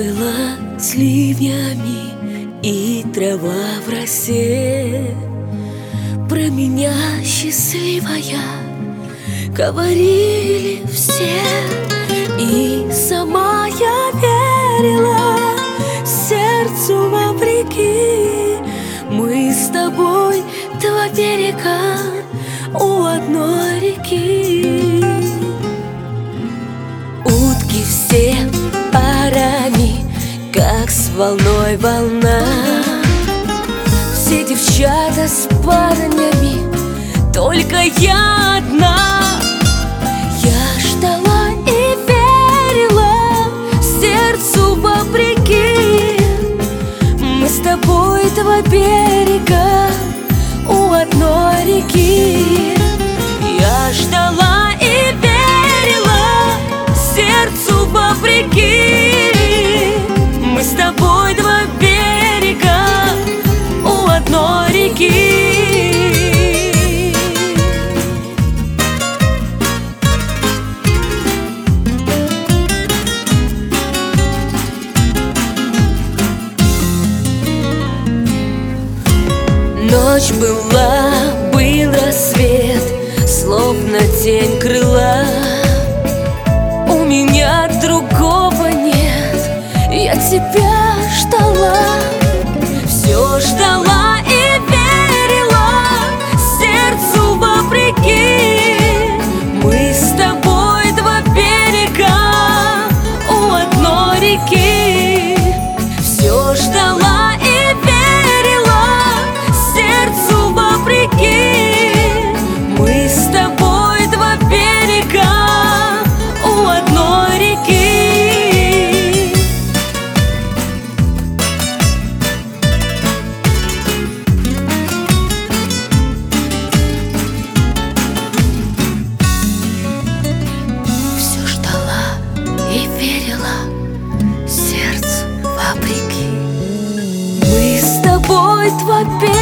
была с ливнями и трава в росе. Про меня счастливая говорили все, и сама я верила сердцу вопреки. Мы с тобой два берега у одной реки. Утки все парами, как с волной волна. Все девчата с парнями, только я одна. Я ждала и верила сердцу вопреки. Мы с тобой два берега у одной реки. Я ждала и верила сердцу вопреки. Мы с тобой два берега у одной реки. Ночь была, был рассвет, словно тень крыла. У меня другого нет, я тебя ждала. Все ждала и верила сердцу вопреки. Мы с тобой два берега у одной реки. Все ждала и верила сердцу вопреки. Мы с тобой два берега у одной реки. Все ждала и верила сердцу вопреки. Мы с тобой два берега